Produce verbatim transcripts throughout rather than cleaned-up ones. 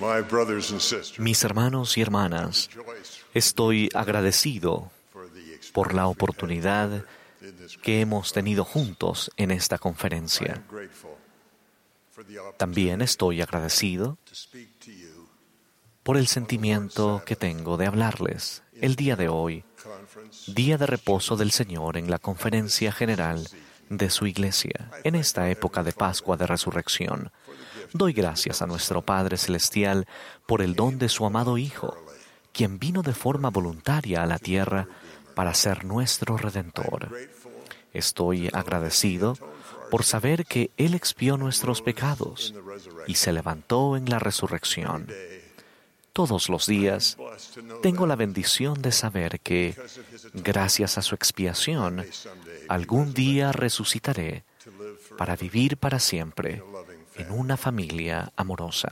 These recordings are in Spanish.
My brothers and sisters, Mis hermanos y hermanas, estoy agradecido por la oportunidad que hemos tenido juntos en esta conferencia. También estoy agradecido por el sentimiento que tengo de hablarles el día de hoy, día de reposo del Señor en la conferencia general de su Iglesia, en esta época de Pascua de Resurrección. Doy gracias a nuestro Padre Celestial por el don de su amado Hijo, quien vino de forma voluntaria a la tierra para ser nuestro Redentor. Estoy agradecido por saber que Él expió nuestros pecados y se levantó en la resurrección. Todos los días tengo la bendición de saber que, gracias a su expiación, algún día resucitaré para vivir para siempre en una familia amorosa.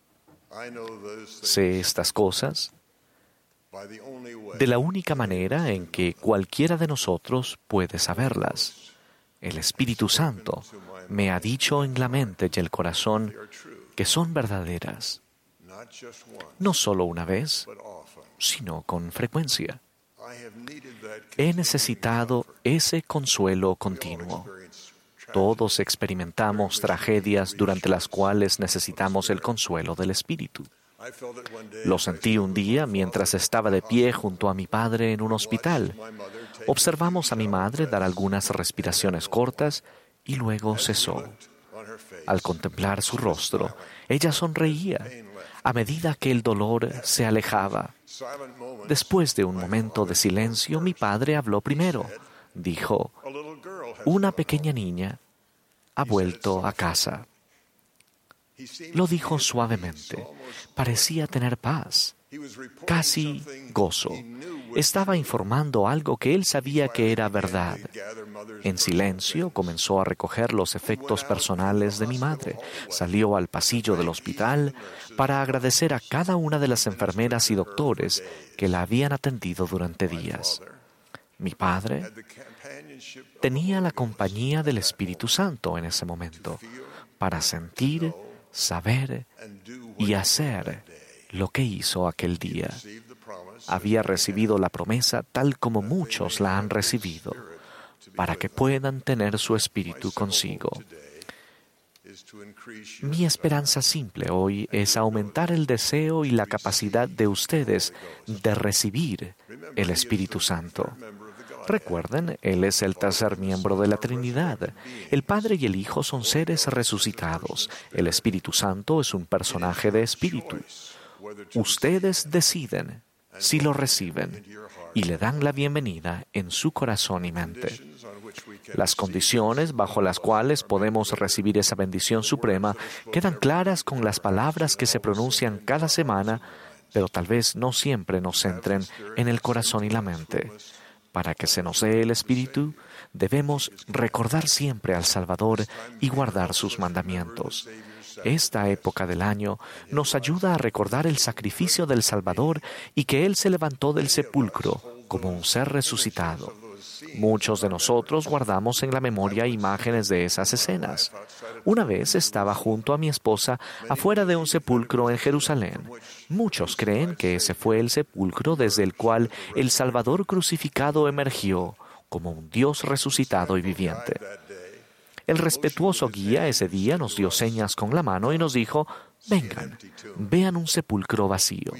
Sé estas cosas de la única manera en que cualquiera de nosotros puede saberlas. El Espíritu Santo me ha dicho en la mente y el corazón que son verdaderas, no solo una vez, sino con frecuencia. He necesitado ese consuelo continuo. Todos experimentamos tragedias durante las cuales necesitamos el consuelo del Espíritu. Lo sentí un día mientras estaba de pie junto a mi padre en un hospital. Observamos a mi madre dar algunas respiraciones cortas y luego cesó. Al contemplar su rostro, ella sonreía a medida que el dolor se alejaba. Después de un momento de silencio, mi padre habló primero. Dijo: una pequeña niña ha vuelto a casa. Lo dijo suavemente. Parecía tener paz, casi gozo. Estaba informando algo que él sabía que era verdad. En silencio comenzó a recoger los efectos personales de mi madre. Salió al pasillo del hospital para agradecer a cada una de las enfermeras y doctores que la habían atendido durante días. Mi padre tenía la compañía del Espíritu Santo en ese momento para sentir, saber y hacer lo que hizo aquel día. Había recibido la promesa tal como muchos la han recibido, para que puedan tener su espíritu consigo. Mi esperanza simple hoy es aumentar el deseo y la capacidad de ustedes de recibir el Espíritu Santo. Recuerden, Él es el tercer miembro de la Trinidad. El Padre y el Hijo son seres resucitados. El Espíritu Santo es un personaje de espíritu. Ustedes deciden si lo reciben y le dan la bienvenida en su corazón y mente. Las condiciones bajo las cuales podemos recibir esa bendición suprema quedan claras con las palabras que se pronuncian cada semana, pero tal vez no siempre nos centren en el corazón y la mente. Para que se nos dé el Espíritu, debemos recordar siempre al Salvador y guardar sus mandamientos. Esta época del año nos ayuda a recordar el sacrificio del Salvador y que Él se levantó del sepulcro como un ser resucitado. Muchos de nosotros guardamos en la memoria imágenes de esas escenas. Una vez estaba junto a mi esposa afuera de un sepulcro en Jerusalén. Muchos creen que ese fue el sepulcro desde el cual el Salvador crucificado emergió como un Dios resucitado y viviente. El respetuoso guía ese día nos dio señas con la mano y nos dijo: vengan, vean un sepulcro vacío.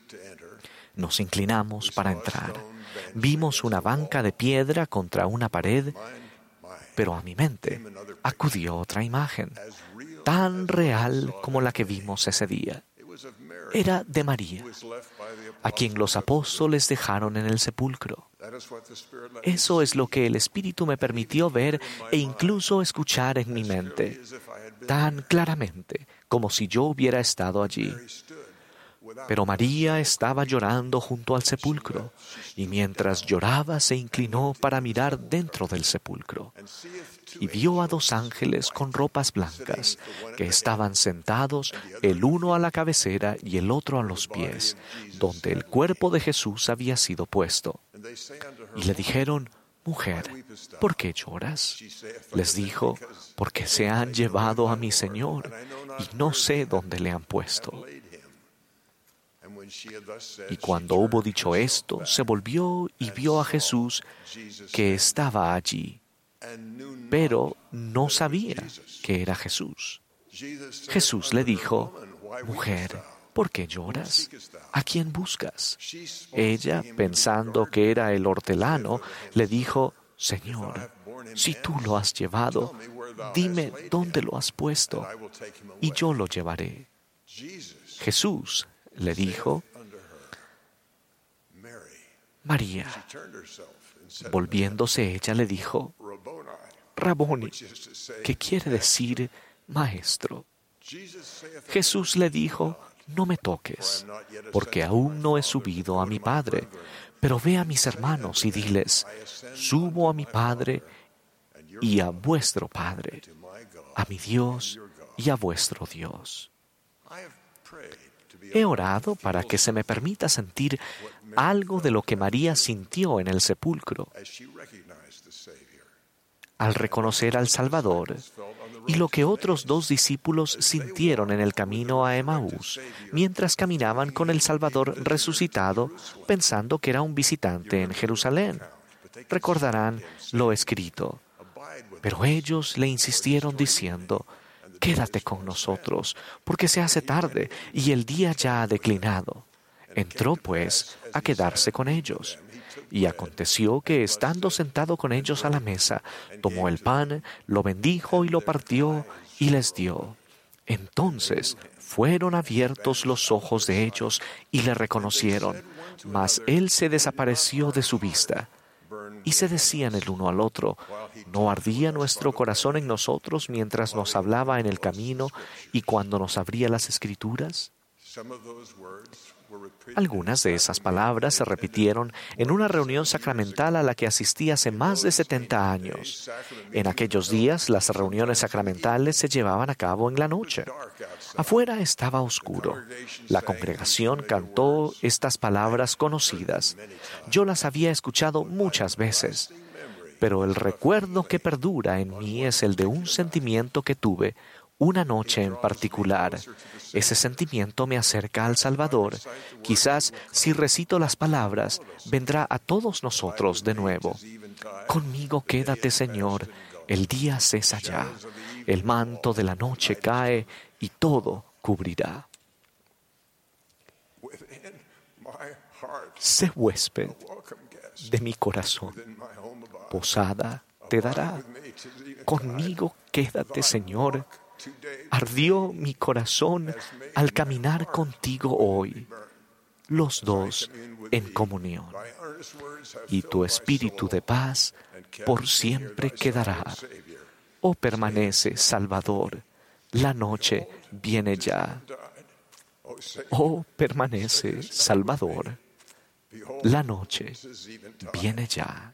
Nos inclinamos para entrar. Vimos una banca de piedra contra una pared, pero a mi mente acudió otra imagen, tan real como la que vimos ese día. Era de María, a quien los apóstoles dejaron en el sepulcro. Eso es lo que el Espíritu me permitió ver e incluso escuchar en mi mente, tan claramente como si yo hubiera estado allí. Pero María estaba llorando junto al sepulcro, y mientras lloraba se inclinó para mirar dentro del sepulcro, y vio a dos ángeles con ropas blancas, que estaban sentados, el uno a la cabecera y el otro a los pies, donde el cuerpo de Jesús había sido puesto. Y le dijeron: mujer, ¿por qué lloras? Les dijo: porque se han llevado a mi Señor, y no sé dónde le han puesto. Y cuando hubo dicho esto, se volvió y vio a Jesús que estaba allí, pero no sabía que era Jesús. Jesús le dijo: «Mujer, ¿por qué lloras? ¿A quién buscas?». Ella, pensando que era el hortelano, le dijo: «Señor, si tú lo has llevado, dime dónde lo has puesto, y yo lo llevaré». Jesús le dijo: «María». Volviéndose ella le dijo: «Raboni», que quiere decir maestro. Jesús le dijo: «No me toques, porque aún no he subido a mi Padre, pero ve a mis hermanos y diles: subo a mi Padre y a vuestro Padre, a mi Dios y a vuestro Dios». He orado para que se me permita sentir algo de lo que María sintió en el sepulcro al reconocer al Salvador, y lo que otros dos discípulos sintieron en el camino a Emaús, mientras caminaban con el Salvador resucitado, pensando que era un visitante en Jerusalén. Recordarán lo escrito. Pero ellos le insistieron diciendo: «Quédate con nosotros, porque se hace tarde y el día ya ha declinado». Entró, pues, a quedarse con ellos. Y aconteció que, estando sentado con ellos a la mesa, tomó el pan, lo bendijo y lo partió y les dio. Entonces fueron abiertos los ojos de ellos y le reconocieron, mas él se desapareció de su vista. Y se decían el uno al otro: ¿no ardía nuestro corazón en nosotros mientras nos hablaba en el camino y cuando nos abría las Escrituras? Algunas de esas palabras se repitieron en una reunión sacramental a la que asistí hace más de setenta años. En aquellos días, las reuniones sacramentales se llevaban a cabo en la noche. Afuera estaba oscuro. La congregación cantó estas palabras conocidas. Yo las había escuchado muchas veces, pero el recuerdo que perdura en mí es el de un sentimiento que tuve una noche en particular. Ese sentimiento me acerca al Salvador. Quizás, si recito las palabras, vendrá a todos nosotros de nuevo. Conmigo quédate, Señor, el día cesa ya. El manto de la noche cae y todo cubrirá. Sé huésped de mi corazón. Posada te dará. Conmigo quédate, Señor. Ardió mi corazón al caminar contigo hoy, los dos en comunión. Y tu espíritu de paz por siempre quedará. Oh, permanece, Salvador, la noche viene ya. Oh, permanece, Salvador, la noche viene ya.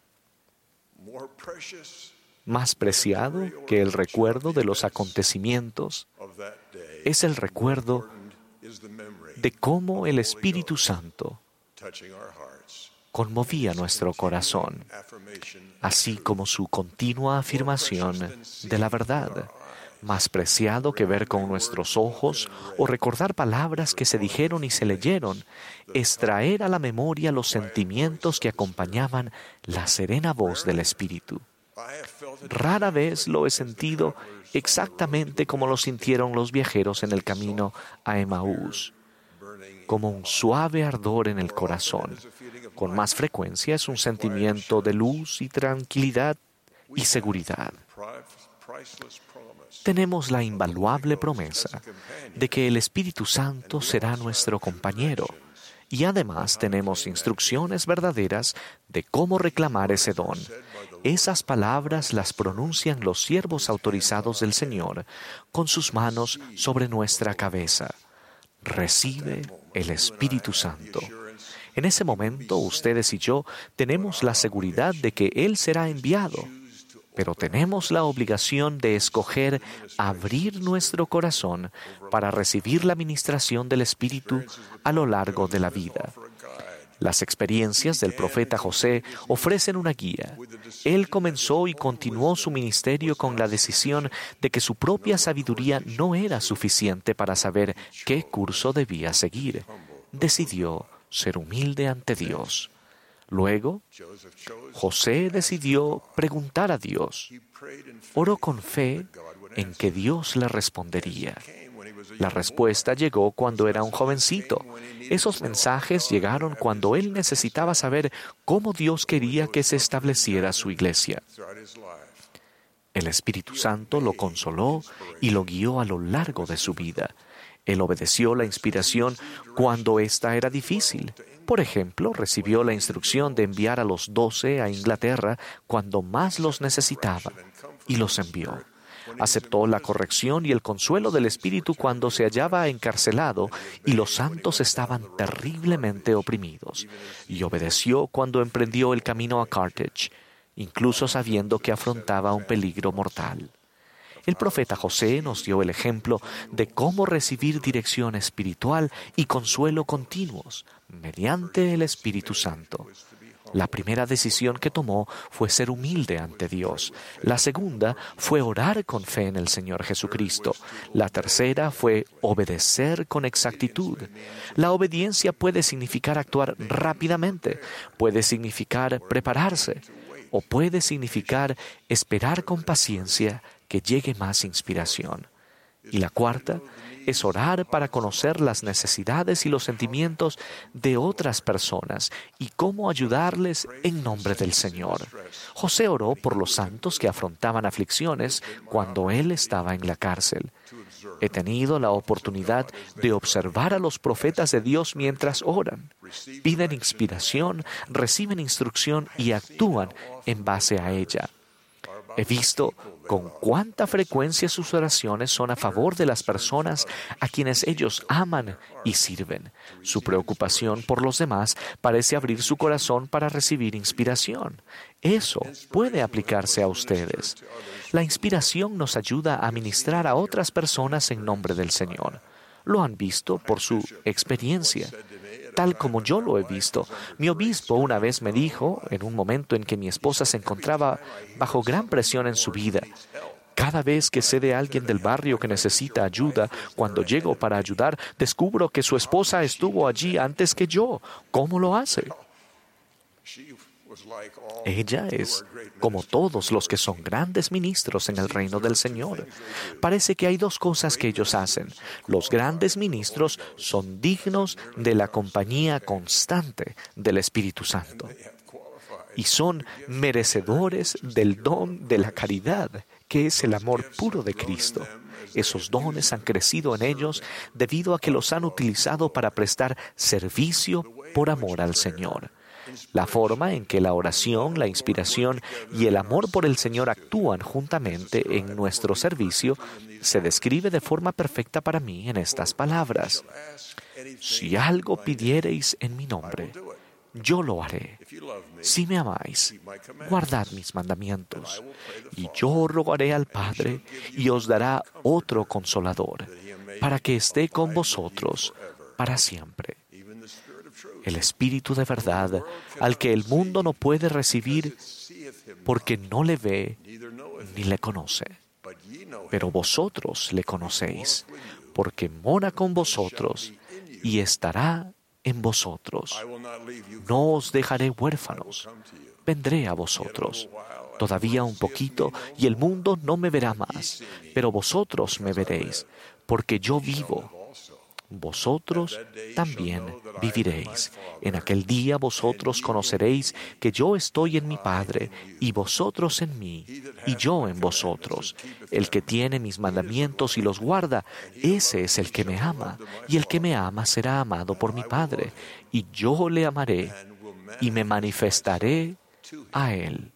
Más preciado que el recuerdo de los acontecimientos es el recuerdo de cómo el Espíritu Santo conmovía nuestro corazón, así como su continua afirmación de la verdad. Más preciado que ver con nuestros ojos o recordar palabras que se dijeron y se leyeron, es traer a la memoria los sentimientos que acompañaban la serena voz del Espíritu. Rara vez lo he sentido exactamente como lo sintieron los viajeros en el camino a Emaús, como un suave ardor en el corazón. Con más frecuencia es un sentimiento de luz y tranquilidad y seguridad. Tenemos la invaluable promesa de que el Espíritu Santo será nuestro compañero, y además tenemos instrucciones verdaderas de cómo reclamar ese don. Esas palabras las pronuncian los siervos autorizados del Señor con sus manos sobre nuestra cabeza. Recibe el Espíritu Santo. En ese momento, ustedes y yo tenemos la seguridad de que Él será enviado, pero tenemos la obligación de escoger abrir nuestro corazón para recibir la ministración del Espíritu a lo largo de la vida. Las experiencias del profeta José ofrecen una guía. Él comenzó y continuó su ministerio con la decisión de que su propia sabiduría no era suficiente para saber qué curso debía seguir. decidió ser humilde ante Dios. Luego, José decidió preguntar a Dios. Oró con fe en que Dios le respondería. La respuesta llegó cuando era un jovencito. Esos mensajes llegaron cuando él necesitaba saber cómo Dios quería que se estableciera su iglesia. El Espíritu Santo lo consoló y lo guió a lo largo de su vida. Él obedeció la inspiración cuando ésta era difícil. Por ejemplo, recibió la instrucción de enviar a los doce a Inglaterra cuando más los necesitaba, y los envió. Aceptó la corrección y el consuelo del Espíritu cuando se hallaba encarcelado y los santos estaban terriblemente oprimidos, y obedeció cuando emprendió el camino a Carthage, incluso sabiendo que afrontaba un peligro mortal. El profeta José nos dio el ejemplo de cómo recibir dirección espiritual y consuelo continuos mediante el Espíritu Santo. La primera decisión que tomó fue ser humilde ante Dios. La segunda fue orar con fe en el Señor Jesucristo. La tercera fue obedecer con exactitud. La obediencia puede significar actuar rápidamente, puede significar prepararse, o puede significar esperar con paciencia que llegue más inspiración. Y la cuarta es orar para conocer las necesidades y los sentimientos de otras personas y cómo ayudarles en nombre del Señor. José oró por los santos que afrontaban aflicciones cuando él estaba en la cárcel. He tenido la oportunidad de observar a los profetas de Dios mientras oran. Piden inspiración, reciben instrucción y actúan en base a ella. He visto con cuánta frecuencia sus oraciones son a favor de las personas a quienes ellos aman y sirven. Su preocupación por los demás parece abrir su corazón para recibir inspiración. Eso puede aplicarse a ustedes. La inspiración nos ayuda a ministrar a otras personas en nombre del Señor. Lo han visto por su experiencia. Tal como yo lo he visto. Mi obispo una vez me dijo, en un momento en que mi esposa se encontraba bajo gran presión en su vida: cada vez que sé de alguien del barrio que necesita ayuda, cuando llego para ayudar, descubro que su esposa estuvo allí antes que yo. ¿Cómo lo hace? Ella es como todos los que son grandes ministros en el reino del Señor. Parece que hay dos cosas que ellos hacen. Los grandes ministros son dignos de la compañía constante del Espíritu Santo y son merecedores del don de la caridad, que es el amor puro de Cristo. Esos dones han crecido en ellos debido a que los han utilizado para prestar servicio por amor al Señor. La forma en que la oración, la inspiración y el amor por el Señor actúan juntamente en nuestro servicio se describe de forma perfecta para mí en estas palabras: si algo pidiereis en mi nombre, yo lo haré. Si me amáis, guardad mis mandamientos, y yo rogaré al Padre, y os dará otro Consolador, para que esté con vosotros para siempre. El Espíritu de verdad, al que el mundo no puede recibir porque no le ve ni le conoce. Pero vosotros le conocéis, porque mora con vosotros y estará en vosotros. No os dejaré huérfanos, vendré a vosotros. Todavía un poquito y el mundo no me verá más, pero vosotros me veréis, porque yo vivo. Vosotros también viviréis. En aquel día vosotros conoceréis que yo estoy en mi Padre, y vosotros en mí, y yo en vosotros. El que tiene mis mandamientos y los guarda, ese es el que me ama, y el que me ama será amado por mi Padre, y yo le amaré, y me manifestaré a él.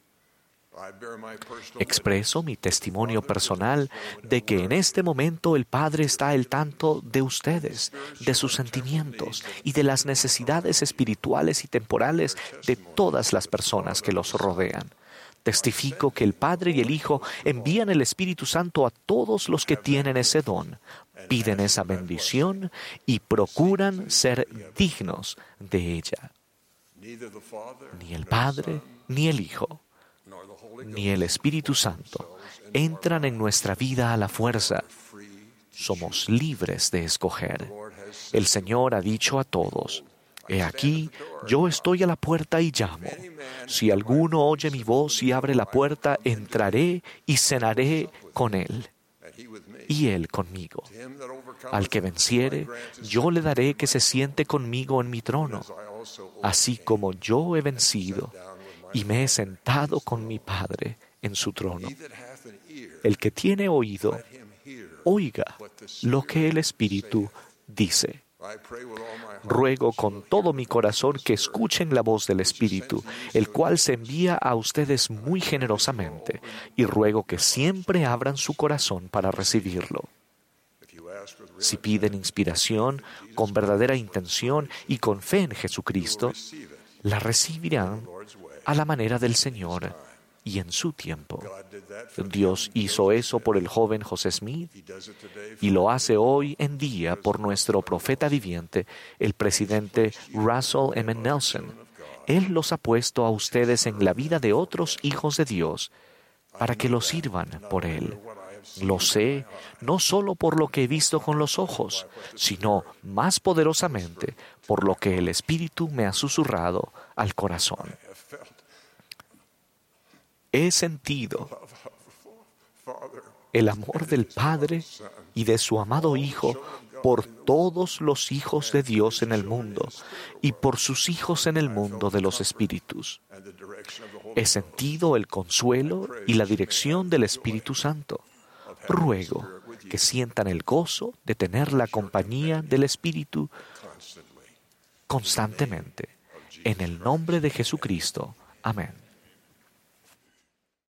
Expreso mi testimonio personal de que en este momento el Padre está al tanto de ustedes, de sus sentimientos y de las necesidades espirituales y temporales de todas las personas que los rodean. Testifico que el Padre y el Hijo envían el Espíritu Santo a todos los que tienen ese don, piden esa bendición y procuran ser dignos de ella. Ni el Padre ni el Hijo ni el Espíritu Santo entran en nuestra vida a la fuerza. Somos libres de escoger. El Señor ha dicho a todos: He aquí, yo estoy a la puerta y llamo. Si alguno oye mi voz y abre la puerta, entraré y cenaré con él, y él conmigo. Al que venciere, yo le daré que se siente conmigo en mi trono, así como yo he vencido y me he sentado con mi Padre en su trono. El que tiene oído, oiga lo que el Espíritu dice. Ruego con todo mi corazón que escuchen la voz del Espíritu, el cual se envía a ustedes muy generosamente, y ruego que siempre abran su corazón para recibirlo. Si piden inspiración con verdadera intención y con fe en Jesucristo, la recibirán a la manera del Señor y en su tiempo. Dios hizo eso por el joven José Smith y lo hace hoy en día por nuestro profeta viviente, el presidente Russell M. Nelson. Él los ha puesto a ustedes en la vida de otros hijos de Dios para que los sirvan por Él. Lo sé no solo por lo que he visto con los ojos, sino más poderosamente por lo que el Espíritu me ha susurrado al corazón. He sentido el amor del Padre y de su amado Hijo por todos los hijos de Dios en el mundo y por sus hijos en el mundo de los espíritus. He sentido el consuelo y la dirección del Espíritu Santo. Ruego que sientan el gozo de tener la compañía del Espíritu constantemente. En el nombre de Jesucristo. Amén.